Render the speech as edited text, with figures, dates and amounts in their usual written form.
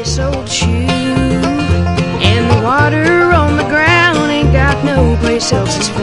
this old shoe. And the water on the ground ain't got no place else it's found.